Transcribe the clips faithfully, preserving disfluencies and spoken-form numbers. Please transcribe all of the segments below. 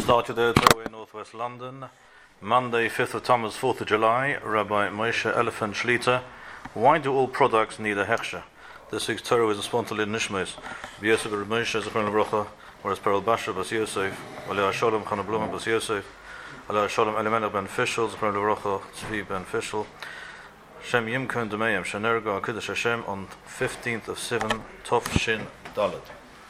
Start your day at Torah in Northwest London. Monday, fifth of Tammuz, fourth of July. Rabbi Moshe Elephant Shlita. Why do all products need a hechsher? This week's Torah is a spontaneous nishmes. B'Yosef Rabbi Moshe Zechron Levrocha, whereas Perel Basher Bas Yosef, Alei Shalom Chana Blum Bas Yosef, Alei Shalom Elimelech Ben Fishel Zechron Levrocha, Tzvi Ben Fishel. Shem Yimkon Demeyim Shenergo Akidash Hashem on fifteenth of Sivan Tov Shin Dalet.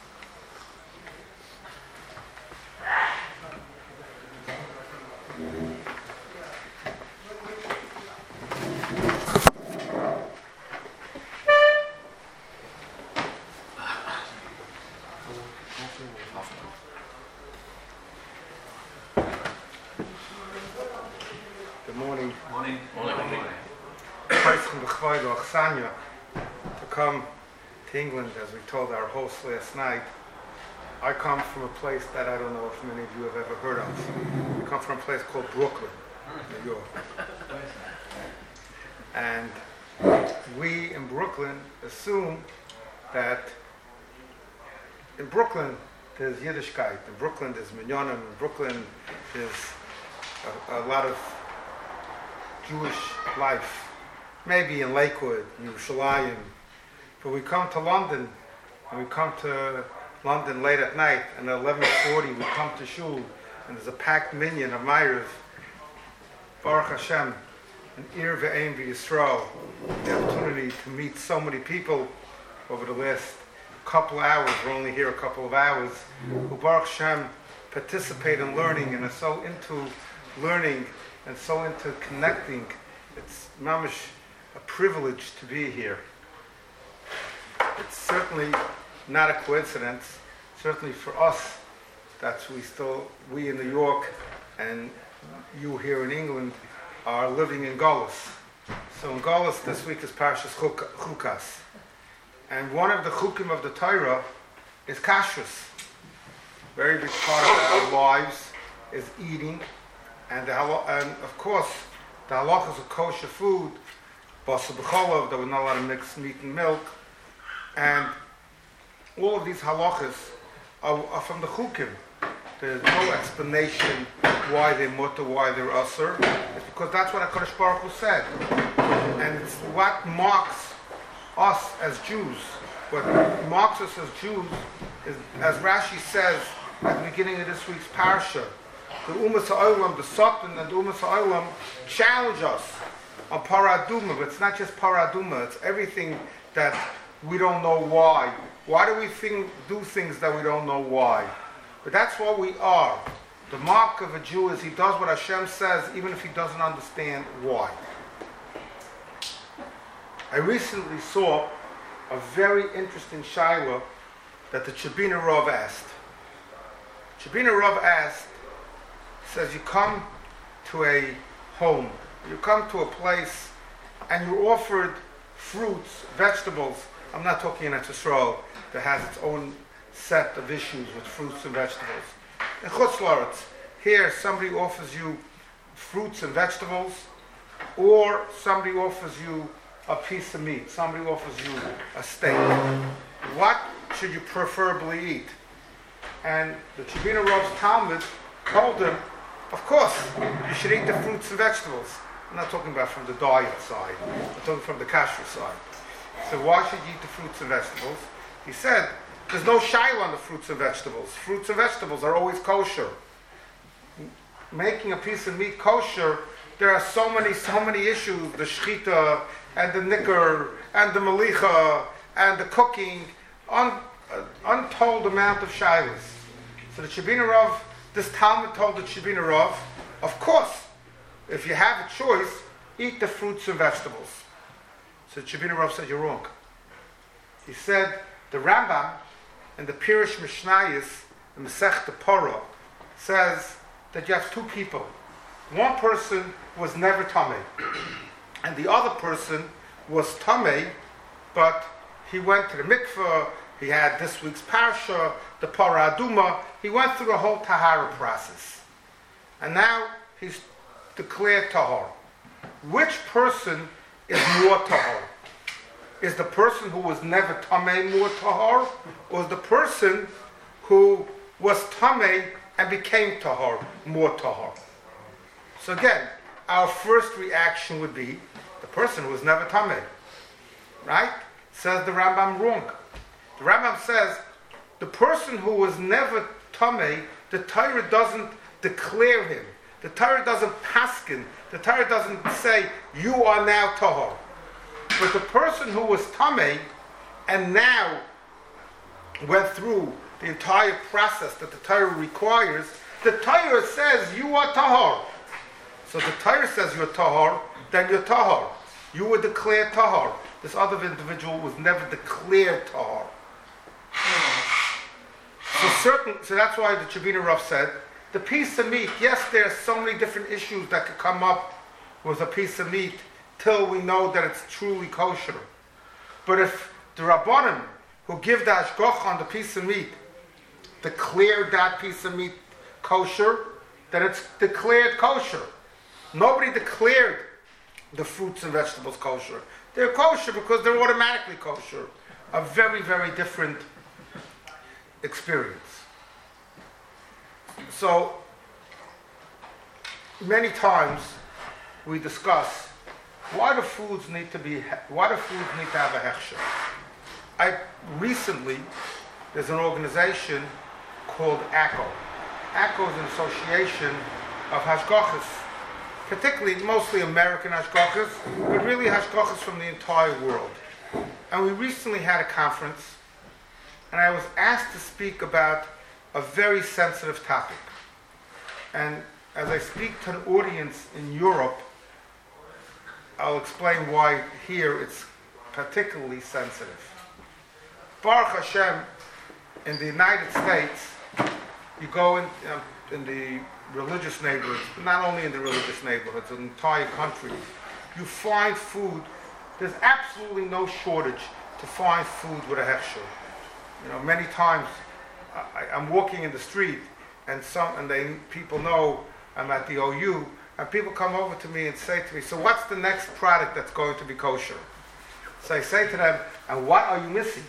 To come to England, as we told our host last night. I come from a place that I don't know if many of you have ever heard of. We come from a place called Brooklyn, New York. And we in Brooklyn assume that in Brooklyn there's Yiddishkeit, in Brooklyn there's Minyanim, in Brooklyn there's a, a lot of Jewish life. Maybe in Lakewood, Yerushalayim. But we come to London, and we come to London late at night, and at eleven forty we come to Shul, and there's a packed minyan of Ma'ariv. Baruch Hashem, an Ir Ve'ein V'Yisrael, the opportunity to meet so many people over the last couple of hours. We're only here a couple of hours, who Baruch Hashem participate in learning and are so into learning and so into connecting. It's mamish a privilege to be here. It's certainly not a coincidence, certainly for us, that we still, we in New York and you here in England are living in Golus. So in Golus this week is Parshas Chukas. And one of the chukim of the Torah is kashrus. Very big part of our lives is eating, and, the, and of course the halachas of kosher food, basar b'cholov, that we're not allowed to mix meat and milk, and all of these halachas are, are from the chukim. There's no explanation why they're mutter, why they're usur. It's because that's what HaKadosh Baruch Hu said. And it's what marks us as Jews. What marks us as Jews is, as Rashi says at the beginning of this week's parasha, the Umas HaOlam, the Satan and the Umas HaOlam challenge us on paraduma, but it's not just paraduma, it's everything that we don't know why. Why do we think, do things that we don't know why? But that's what we are. The mark of a Jew is he does what Hashem says, even if he doesn't understand why. I recently saw a very interesting shayla that the Chabina Rav asked. Chabina Rav asked, says you come to a home, you come to a place, and you're offered fruits, vegetables. I'm not talking in Eretz Yisrael that has its own set of issues with fruits and vegetables. In Chutz La'aretz, here somebody offers you fruits and vegetables, or somebody offers you a piece of meat, somebody offers you a steak. What should you preferably eat? And the Chabina Rav's Talmud told him, of course, you should eat the fruits and vegetables. I'm not talking about from the diet side. I'm talking from the kasher side. So why should you eat the fruits and vegetables? He said, there's no shayla on the fruits and vegetables. Fruits and vegetables are always kosher. Making a piece of meat kosher, there are so many, so many issues. The shchita, and the nicker, and the malicha, and the cooking. Un, uh, untold amount of shaylas. So the Chabina Rav, this Talmud told the Chabina Rav, of course, if you have a choice, eat the fruits and vegetables. So Chabina Rav said, you're wrong. He said, the Rambam in the Pirish Mishnayos, the Masechta Porah, says that you have two people. One person was never tamei, and the other person was tamei, but he went to the mikveh, he had this week's parsha, the Parah Aduma, he went through a whole tahara process. And now he's declared tahor. Which person is more tahor? Is the person who was never tamei more tahor, or is the person who was tamei and became tahor, more tahor. So again, our first reaction would be the person who was never tameh, right? Says the Rambam wrong. The Rambam says the person who was never tameh, the Torah doesn't declare him. The Torah doesn't paskin. The Torah doesn't say you are now tahor. But the person who was tameh and now went through the entire process that the Torah requires, the Torah says you are tahor. So the Torah says you're tahor, then you're tahor. You were declared tahor. This other individual was never declared tahor. So certain, so that's why the Chabina Rav said, the piece of meat, yes, there are so many different issues that could come up with a piece of meat till we know that it's truly kosher. But if the Rabbanim who give the hashgacha on the piece of meat declare that piece of meat kosher, then it's declared kosher. Nobody declared the fruits and vegetables kosher. They're kosher because they're automatically kosher. A very, very different experience. So, many times we discuss why do foods need to be, why do foods need to have a hechsher? I recently, there's an organization called A C O. A C O is an association of hashgachas, particularly mostly American hashgachas, but really hashgachas from the entire world. And we recently had a conference, and I was asked to speak about a very sensitive topic. And as I speak to an audience in Europe, I'll explain why here it's particularly sensitive. Baruch Hashem, in the United States, you go in, um, in the religious neighborhoods, but not only in the religious neighborhoods, in the entire country, you find food. There's absolutely no shortage to find food with a hechsher. You know, many times I, I'm walking in the street, and some and they people know I'm at the O U, and people come over to me and say to me, "So what's the next product that's going to be kosher?" So I say to them, "And what are you missing?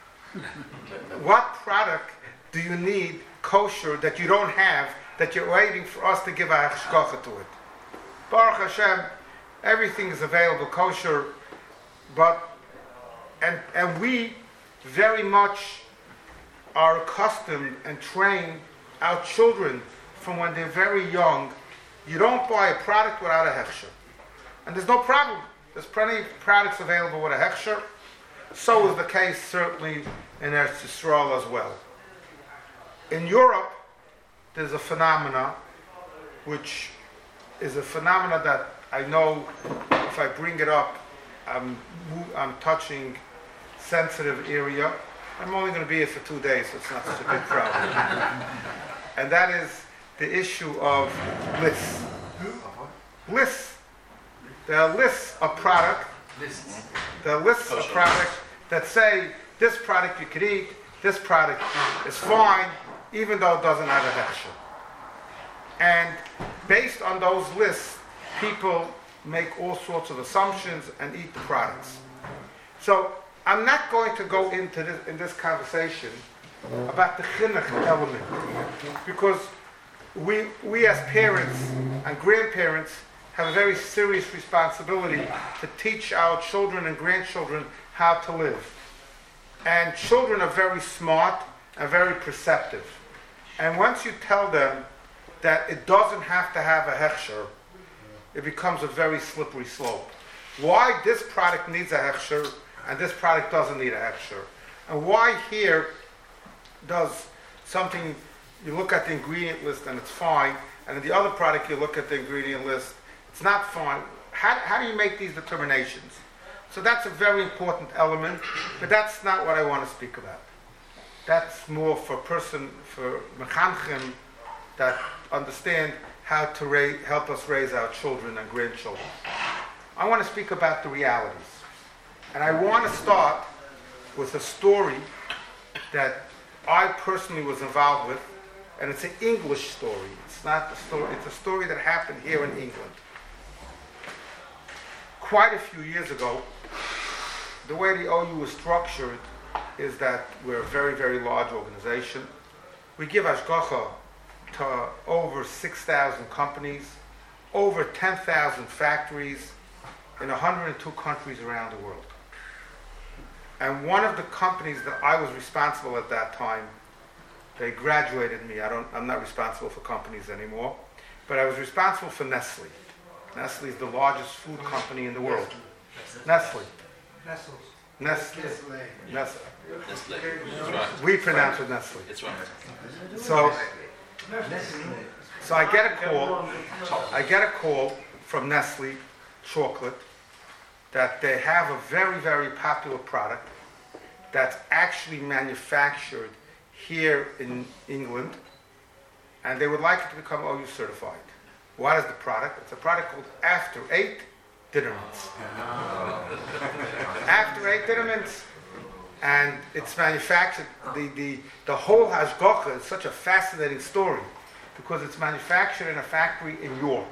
What product do you need kosher that you don't have that you're waiting for us to give a hashgacha to it?" Baruch Hashem, everything is available kosher, but and and we very much are accustomed and train our children from when they're very young. You don't buy a product without a hechsher. And there's no problem. There's plenty of products available with a hechsher. So is the case certainly in Eretz Yisrael as well. In Europe, there's a phenomena which is a phenomena that I know if I bring it up, I'm, I'm touching sensitive area. I'm only going to be here for two days, so it's not such a big problem. And that is the issue of lists. Lists. There are lists of product. Lists. There are lists of products that say this product you could eat, this product is fine, even though it doesn't have a hechsher. And based on those lists, people make all sorts of assumptions and eat the products. So I'm not going to go into this in this conversation about the chinuch element, because we we as parents and grandparents have a very serious responsibility to teach our children and grandchildren how to live. And children are very smart and very perceptive. And once you tell them that it doesn't have to have a hechsher, it becomes a very slippery slope. Why this product needs a hechsher and this product doesn't need a hechsher? And why here does something, you look at the ingredient list and it's fine, and in the other product you look at the ingredient list, it's not fine. How, how do you make these determinations? So that's a very important element, but that's not what I want to speak about. That's more for person, for mechanchim that understand how to ra- help us raise our children and grandchildren. I want to speak about the realities. And I want to start with a story that I personally was involved with, and it's an English story. It's not a story, it's a story that happened here in England. Quite a few years ago, the way the O U is structured is that we're a very, very large organization. We give hashgacha to over six thousand companies, over ten thousand factories in one hundred two countries around the world. And one of the companies that I was responsible at that time, they graduated me. I don't, I'm not responsible for companies anymore, but I was responsible for Nestle. Nestle is the largest food company in the world. Nestle. Nestle. Nestle. Nestle. Nestle. That's right. We pronounce it Nestle. That's right. So, so I get a call. I get a call from Nestle Chocolate that they have a very, very popular product that's actually manufactured here in England, and they would like it to become O U certified. What is the product? It's a product called After Eight Dinner Mints. After Eight Dinner Mints. And it's manufactured, the, the, the whole hashgacha is such a fascinating story because it's manufactured in a factory in York.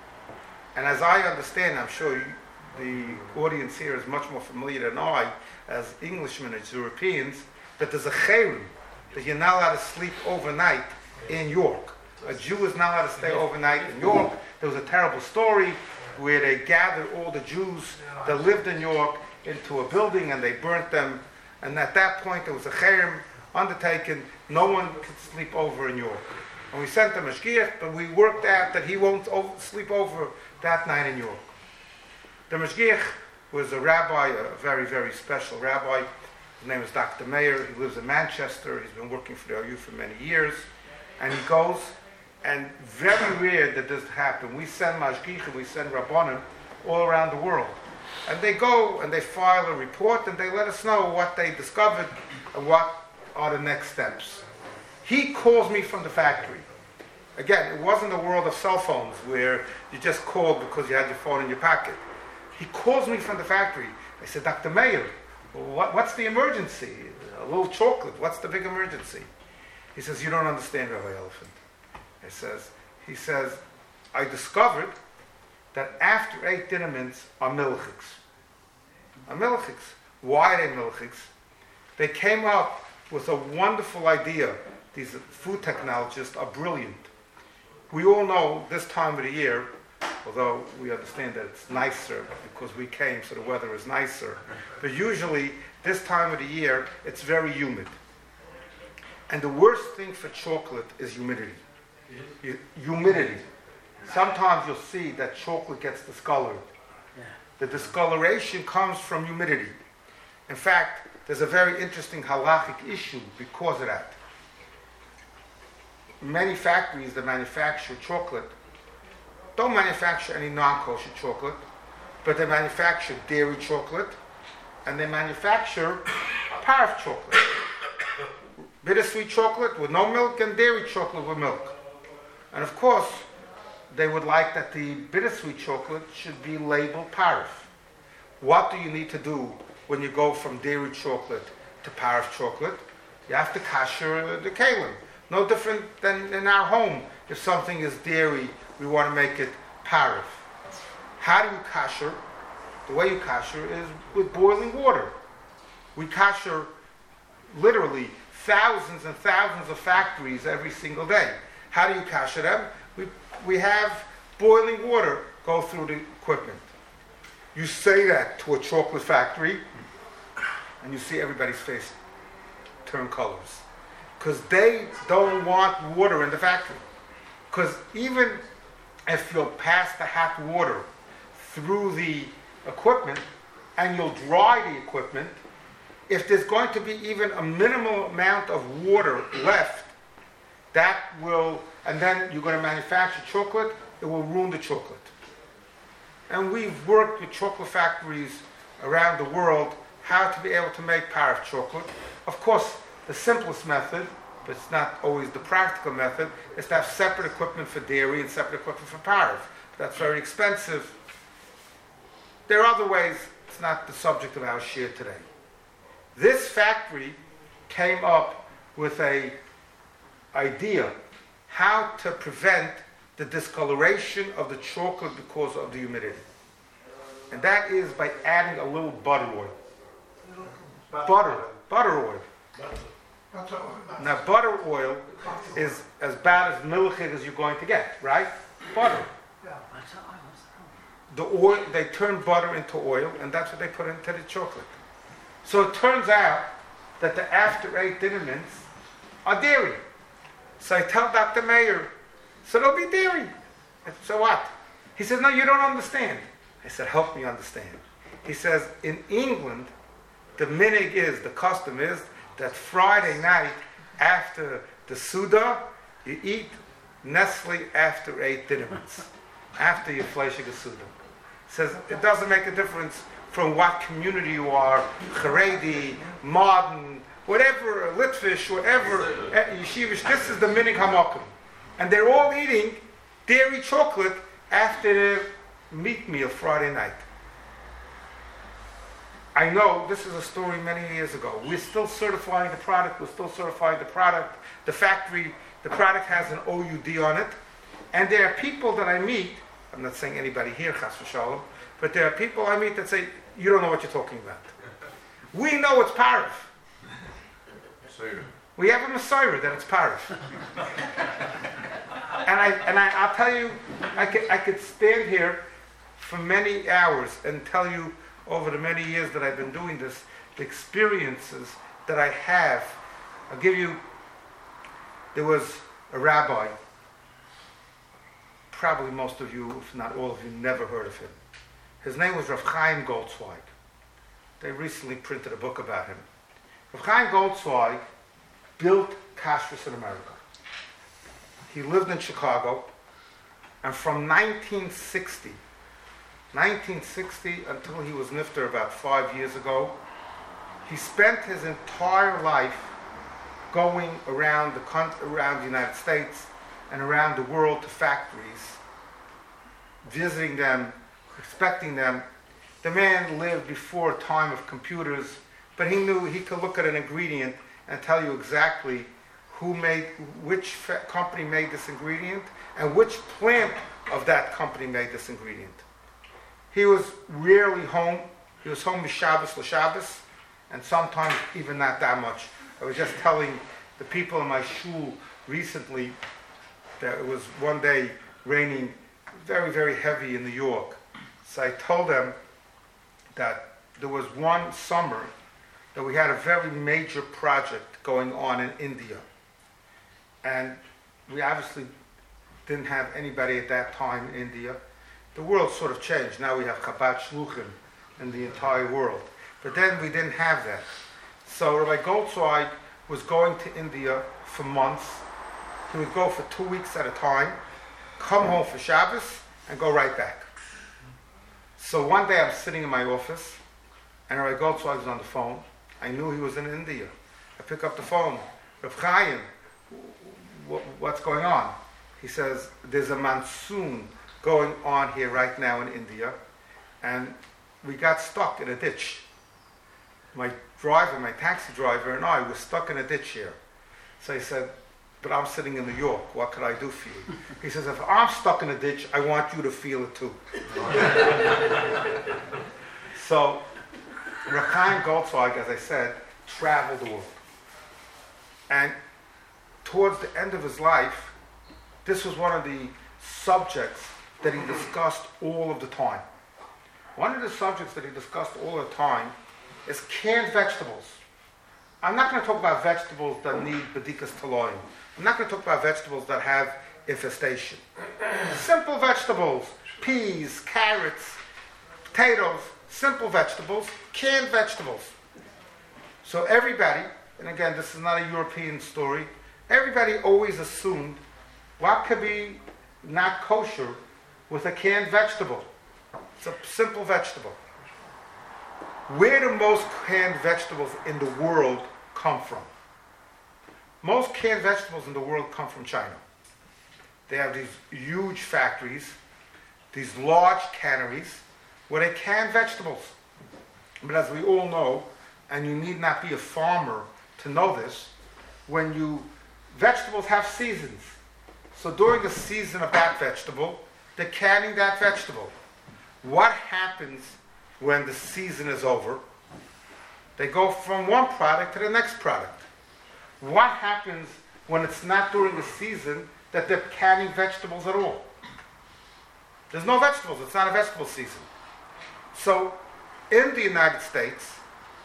And as I understand, I'm sure you, the audience here is much more familiar than I, as Englishmen, as Europeans, that there's a cherem, that you're not allowed to sleep overnight in York. A Jew is not allowed to stay overnight in York. There was a terrible story where they gathered all the Jews that lived in York into a building and they burnt them. And at that point, there was a cherem undertaken. No one could sleep over in York. And we sent him a mashgiach, but we worked out that he won't over, sleep over that night in York. The mashgiach was a rabbi, a very, very special rabbi. His name is Doctor Meir. He lives in Manchester. He's been working for the O U for many years. And he goes, and very rare that this happen. We send mashgiach, we send rabbanim all around the world. And they go and they file a report and they let us know what they discovered and what are the next steps. He calls me from the factory. Again, it wasn't a world of cell phones where you just called because you had your phone in your pocket. He calls me from the factory. I said, Doctor Meir, what, what's the emergency? A little chocolate, what's the big emergency? He says, you don't understand, Rabbi Elephant. I says, he says, I discovered that after eight dinner mints are milchiks. Are milchiks. Why are they milchiks? They came up with a wonderful idea. These food technologists are brilliant. We all know this time of the year, although we understand that it's nicer because we came so the weather is nicer, but usually this time of the year it's very humid. And the worst thing for chocolate is humidity. You, humidity. Sometimes you'll see that chocolate gets discolored. Yeah. The discoloration comes from humidity. In fact, there's a very interesting halachic issue because of that. Many factories that manufacture chocolate don't manufacture any non-kosher chocolate, but they manufacture dairy chocolate and they manufacture parf chocolate. Bittersweet chocolate with no milk and dairy chocolate with milk. And of course, they would like that the bittersweet chocolate should be labeled parf. What do you need to do when you go from dairy chocolate to parf chocolate? You have to kasher the kalim. No different than in our home. If something is dairy, we want to make it parf. How do you kasher? The way you kasher is with boiling water. We kasher literally thousands and thousands of factories every single day. How do you kasher them? We We have boiling water go through the equipment. You say that to a chocolate factory, and you see everybody's face turn colors. Because they don't want water in the factory. Because even if you'll pass the hot water through the equipment, and you'll dry the equipment, if there's going to be even a minimal amount of water left, that will, and then you're going to manufacture chocolate, it will ruin the chocolate. And we've worked with chocolate factories around the world how to be able to make parf chocolate. Of course, the simplest method, but it's not always the practical method, is to have separate equipment for dairy and separate equipment for parf. That's very expensive. There are other ways. It's not the subject of our share today. This factory came up with a idea how to prevent the discoloration of the chocolate because of the humidity. And that is by adding a little butter oil. Butter. Butter oil. Now, butter oil is as bad as milchig as you're going to get, right? Butter. The oil, they turn butter into oil, and that's what they put into the chocolate. So it turns out that the after eight dinner mints are dairy. So I tell Doctor Mayer, so there'll be dairy. I said, so what? He says, no, you don't understand. I said, help me understand. He says, in England, the minig is, the custom is, that Friday night after the Suda, you eat Nestle after eight dinner mints, after your Fleischige Suda. Says it doesn't make a difference from what community you are, Haredi, modern, whatever, Litvish, whatever, Yeshivish, this is the minig hamakim. And they're all eating dairy chocolate after their meat meal Friday night. I know this is a story many years ago. We're still certifying the product, we're still certifying the product. The factory, the product has an O U D on it. And there are people that I meet, I'm not saying anybody here, chas v'shalom, but there are people I meet that say, you don't know what you're talking about. We know it's parif. We have a Messiah that it's parif. and I and I, I'll tell you, I could, I could stand here for many hours and tell you over the many years that I've been doing this, the experiences that I have. I'll give you, there was a rabbi, probably most of you, if not all of you, never heard of him. His name was Rav Chaim Goldzweig. They recently printed a book about him. Rav Chaim Goldzweig built kashrus in America. He lived in Chicago, and from nineteen sixty, nineteen sixty until he was nifter about five years ago, he spent his entire life going around the country, around the United States and around the world to factories, visiting them, inspecting them. The man lived before a time of computers, but he knew he could look at an ingredient and tell you exactly who made, which fa- company made this ingredient and which plant of that company made this ingredient. He was rarely home. He was home Shabbos l'Shabbos, and sometimes even not that much. I was just telling the people in my shul recently that it was one day raining very, very heavy in New York. So I told them that there was one summer that we had a very major project going on in India. And we obviously didn't have anybody at that time in India. The world sort of changed. Now we have Chabad Shluchim in the entire world. But then we didn't have that. So Rabbi Goldzweig was going to India for months. He would go for two weeks at a time, come home for Shabbos, and go right back. So one day I'm sitting in my office, and Rabbi Goldzweig was on the phone. I knew he was in India. I pick up the phone. Rav Chaim, what's going on? He says, there's a monsoon going on here right now in India, and we got stuck in a ditch. My driver, my taxi driver, and I were stuck in a ditch here. So he said, but I'm sitting in New York. What could I do for you? He says, if I'm stuck in a ditch, I want you to feel it too. So, Rav Chaim Goldzweig, as I said, traveled the world. And towards the end of his life, this was one of the subjects that he discussed all of the time. One of the subjects that he discussed all the time is canned vegetables. I'm not going to talk about vegetables that need bedikas taloim. I'm not going to talk about vegetables that have infestation. Simple vegetables, peas, carrots, potatoes, simple vegetables, canned vegetables. So everybody, and again, this is not a European story, everybody always assumed what could be not kosher with a canned vegetable. It's a simple vegetable. Where do most canned vegetables in the world come from? Most canned vegetables in the world come from China. They have these huge factories, these large canneries, where they can vegetables. But as we all know, and you need not be a farmer to know this, when you, vegetables have seasons. So during the season of that vegetable, they're canning that vegetable. What happens when the season is over? They go from one product to the next product. What happens when it's not during a season that they're canning vegetables at all? There's no vegetables. It's not a vegetable season. So in the United States,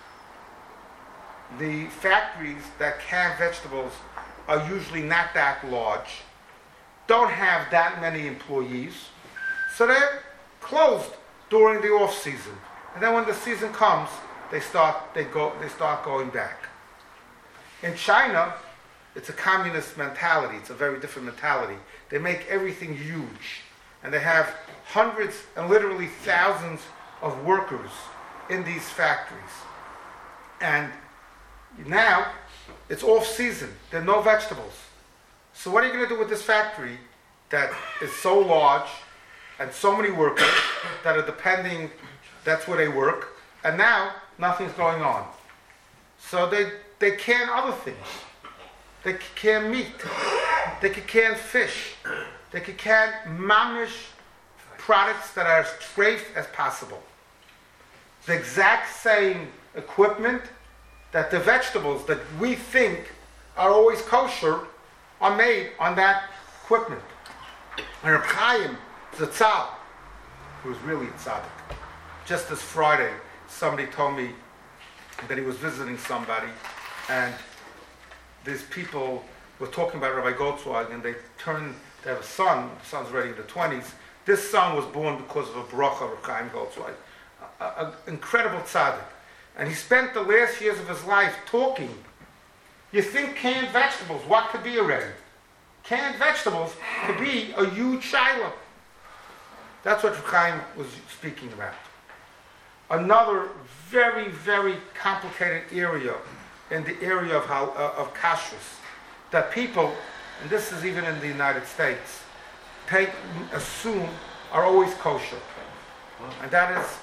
the factories that can vegetables are usually not that large, don't have that many employees, so they're closed during the off season. And then when the season comes, they start they go they start going back. In China, it's a communist mentality. It's a very different mentality. They make everything huge, and they have hundreds and literally thousands of workers in these factories. And now it's off season. There are no vegetables. So what are you going to do with this factory that is so large and so many workers that are depending, that's where they work, and now nothing's going on. So they, they can other things. They can can meat. They can can fish. They can can mamish products that are as safe as possible. The exact same equipment that the vegetables that we think are always kosher are made on that equipment. And Reb Chaim Zatzal, who was really a tzaddik, just this Friday, somebody told me that he was visiting somebody, and these people were talking about Rabbi Goldzweig, and they turned, they have a son, the son's already in the twenties. This son was born because of a bracha of Reb Chaim Goldzweig, an incredible tzaddik. And he spent the last years of his life talking. You think canned vegetables, what could be already? Canned vegetables could be a huge shiloh. That's what Reb Chaim was speaking about. Another very, very complicated area in the area of, how, uh, of kashrus, that people, and this is even in the United States, take, assume are always kosher. And that is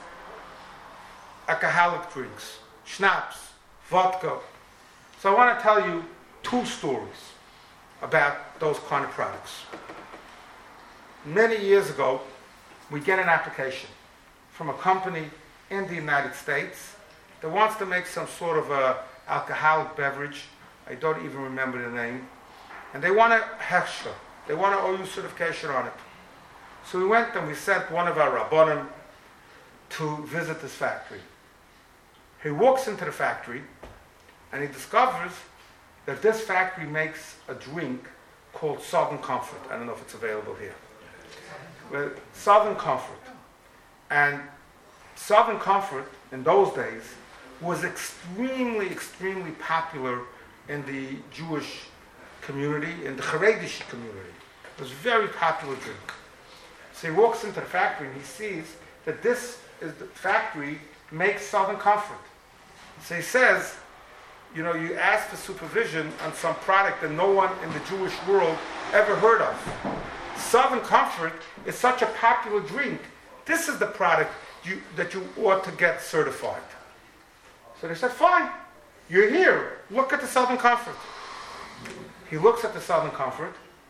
alcoholic drinks, schnapps, vodka. So I want to tell you two stories about those kind of products. Many years ago, we get an application from a company in the United States that wants to make some sort of a alcoholic beverage. I don't even remember the name. And they want a hechsher. They want an O U certification on it. So we went and we sent one of our rabbanim to visit this factory. He walks into the factory and he discovers that this factory makes a drink called Southern Comfort. I don't know if it's available here. Well, Southern Comfort. And Southern Comfort in those days was extremely, extremely popular in the Jewish community, in the Haredi community. It was a very popular drink. So he walks into the factory and he sees that this is the factory makes Southern Comfort. So he says, you know, you ask for supervision on some product that no one in the Jewish world ever heard of. Southern Comfort is such a popular drink. This is the product you, that you ought to get certified. So they said, fine, you're here. Look at the Southern Comfort. He looks at the Southern Comfort,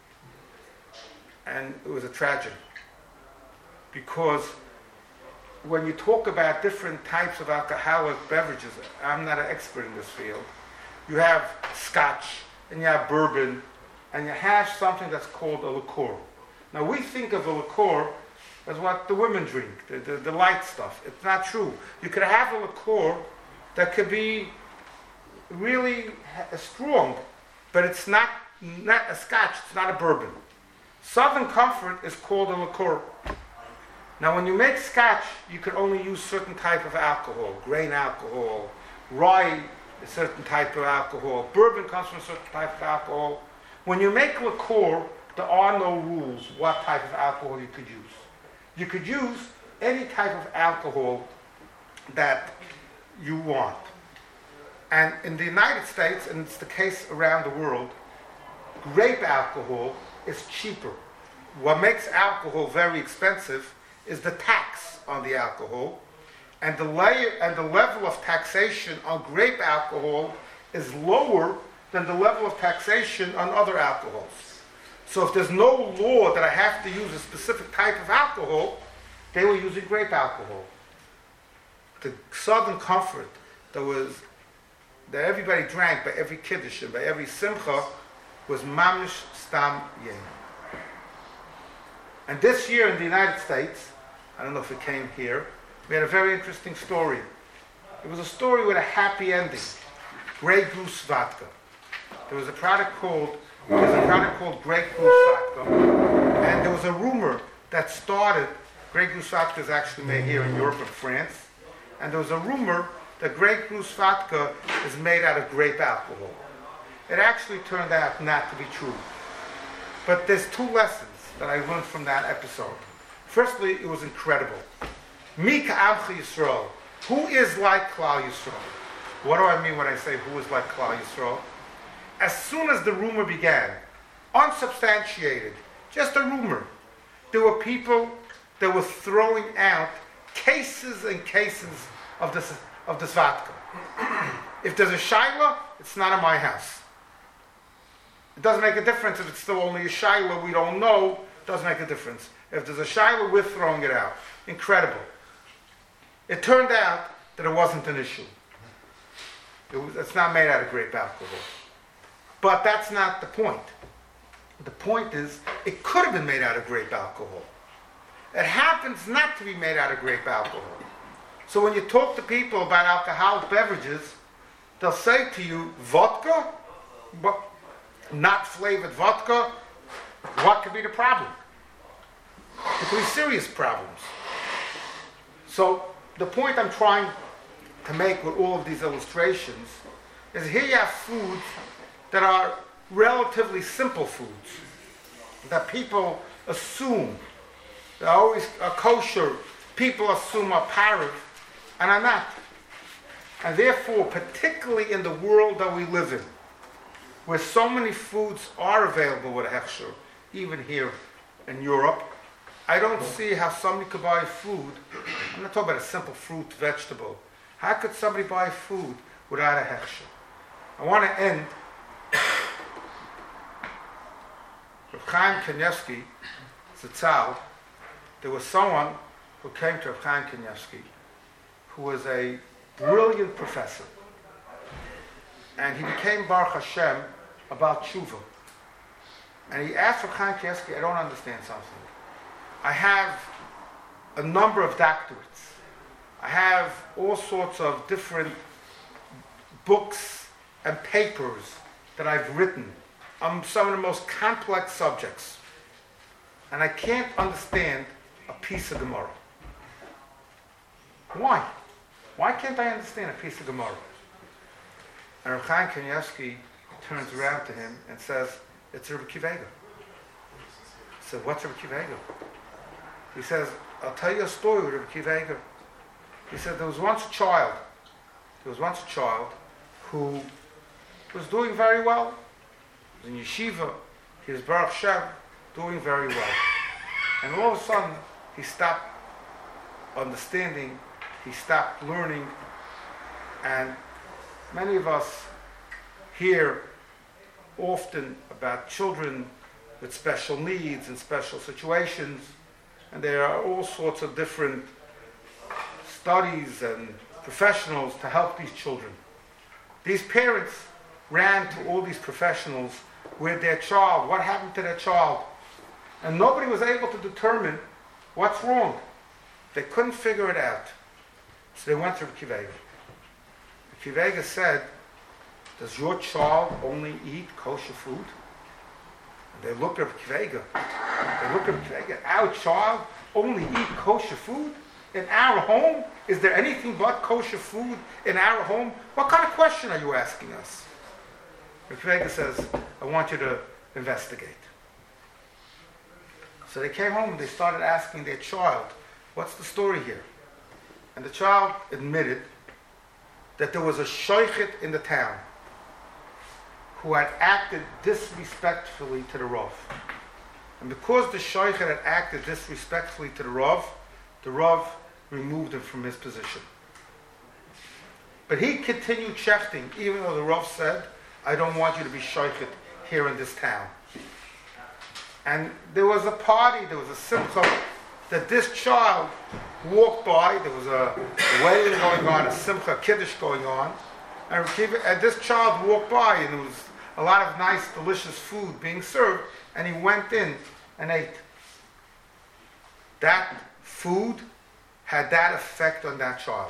and it was a tragedy. Because when you talk about different types of alcoholic beverages, I'm not an expert in this field, you have scotch, and you have bourbon, and you have something that's called a liqueur. Now we think of a liqueur as what the women drink, the, the, the light stuff. It's not true. You could have a liqueur that could be really strong, but it's not, not a scotch, it's not a bourbon. Southern Comfort is called a liqueur. Now when you make scotch, you could only use certain type of alcohol, grain alcohol, rye, a certain type of alcohol, bourbon comes from a certain type of alcohol. When you make liqueur, there are no rules what type of alcohol you could use. You could use any type of alcohol that you want. And in the United States, and it's the case around the world, grape alcohol is cheaper. What makes alcohol very expensive is the tax on the alcohol, and the layer and the level of taxation on grape alcohol is lower than the level of taxation on other alcohols. So if there's no law that I have to use a specific type of alcohol, they were using grape alcohol. The Southern Comfort that was that everybody drank by every kiddush and by every simcha was mamish stam yain. And this year in the United States, I don't know if it came here, we had a very interesting story. It was a story with a happy ending. Grey Goose vodka. There was a product called there's a product called Grey Goose vodka, and there was a rumor that started. Grey Goose vodka is actually made here in Europe and France, and there was a rumor that Grey Goose vodka is made out of grape alcohol. It actually turned out not to be true. But there's two lessons that I learned from that episode. Firstly, it was incredible. Mi ka'amcha Yisrael. Who is like Klal Yisrael? What do I mean when I say who is like Klal Yisrael? As soon as the rumor began, unsubstantiated, just a rumor, there were people that were throwing out cases and cases of this of this vodka. If there's a shaila, it's not in my house. It doesn't make a difference if it's still only a shaila, we don't know, it doesn't make a difference. If there's a shaila, we're throwing it out. Incredible. It turned out that it wasn't an issue. It was, it's not made out of grape alcohol. But that's not the point. The point is, it could have been made out of grape alcohol. It happens not to be made out of grape alcohol. So when you talk to people about alcoholic beverages, they'll say to you, vodka? But not flavored vodka? What could be the problem? It could be serious problems. So the point I'm trying to make with all of these illustrations is here you have foods that are relatively simple foods, that people assume, they're always are kosher, people assume are parav, and are not. And therefore, particularly in the world that we live in, where so many foods are available with a hechsher, even here in Europe, I don't see how somebody could buy food. I'm not talking about a simple fruit, vegetable. How could somebody buy food without a hechsher? I want to end. Reb Chaim Kanievsky, Zatzal, there was someone who came to Reb Chaim Kanievsky who was a brilliant professor. And he became Baruch Hashem about tshuva. And he asked Reb Chaim Kanievsky, I don't understand something. I have a number of doctorates. I have all sorts of different books and papers that I've written on some of the most complex subjects. And I can't understand a piece of Gemara. Why? Why can't I understand a piece of Gemara? And Reb Chaim Kanievsky turns around to him and says, it's Rebbe Akiva Eiger. I said, what's Rebbe Akiva Eiger? He says, I'll tell you a story with Rebbe Akiva Eiger. He said, there was once a child, there was once a child who was doing very well. He was in yeshiva, he was Baruch Shem, doing very well. And all of a sudden, he stopped understanding, he stopped learning, and many of us hear often about children with special needs and special situations, and there are all sorts of different studies and professionals to help these children. These parents ran to all these professionals with their child, what happened to their child, and nobody was able to determine what's wrong. They couldn't figure it out. So they went to Rebbe Akiva Eiger. Rebbe Akiva Eiger said, does your child only eat kosher food? And they looked at Rebbe Akiva Eiger. They looked at Rebbe Akiva Eiger. Our child only eat kosher food? In our home? Is there anything but kosher food in our home? What kind of question are you asking us? Rebbe Akiva Eiger says, I want you to investigate. So they came home and they started asking their child, what's the story here? And the child admitted that there was a shochet in the town who had acted disrespectfully to the Rav. And because the shochet had acted disrespectfully to the Rav, the Rav removed him from his position. But he continued shechting, even though the Rav said, I don't want you to be shochet here in this town. And there was a party, there was a simcha, that this child walked by, there was a wedding going on, a simcha, kiddush going on, And, and this child walked by, and there was a lot of nice, delicious food being served, and he went in and ate. That food had that effect on that child.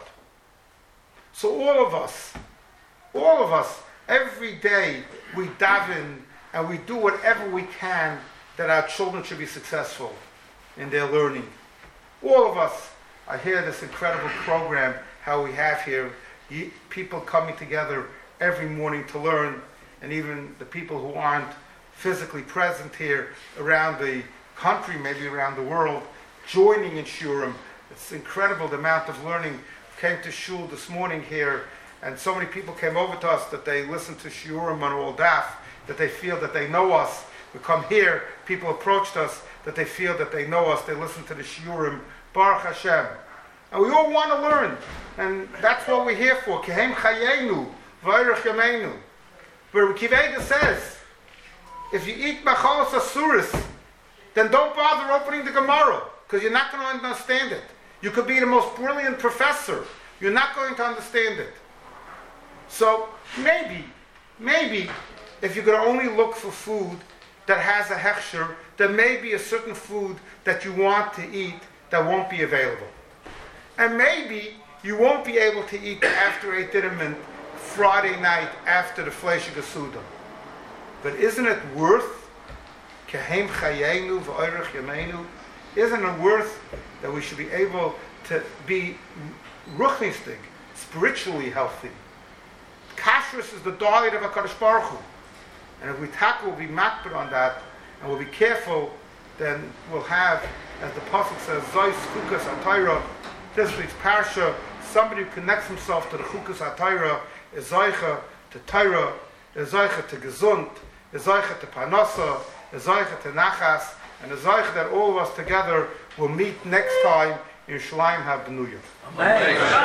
So all of us, all of us, every day we daven and we do whatever we can that our children should be successful in their learning. All of us. I hear this incredible program, how we have here, people coming together every morning to learn, and even the people who aren't physically present here around the country, maybe around the world, joining in Shurim. It's incredible the amount of learning. Came to Shul this morning here, and so many people came over to us that they listen to Shurim on all daf, that they feel that they know us. We come here, people approached us, that they feel that they know us, they listen to the Shurim, Baruch Hashem. And we all want to learn, and that's what we're here for. Kehem chayenu, v'orech yameinu. Where Kiveda says, if you eat machalos asuris, then don't bother opening the Gemara, because you're not going to understand it. You could be the most brilliant professor. You're not going to understand it. So maybe, maybe, if you could only look for food that has a hechsher, there may be a certain food that you want to eat that won't be available. And maybe you won't be able to eat after Eight Dittament Friday night after the Fleisha Gesuda. But isn't it worth, Kehem chayenu v'orech yameinu, isn't it worth that we should be able to be ruchnistic, spiritually healthy? Kashrus is the diet of HaKadosh Baruch Hu. And if we tackle, we'll be makbid on that, and we'll be careful, then we'll have, as the Pasuk says, Zois Chukas HaTorah, this week's parsha, somebody who connects himself to the Chukas HaTorah is Zoicha to Torah, is Zoicha to Gesund, is Zoicha to Parnasa, is Zoicha to Nachas, and is Zoicha that all of us together will meet next time in Shalayim HaBenuya. Amen.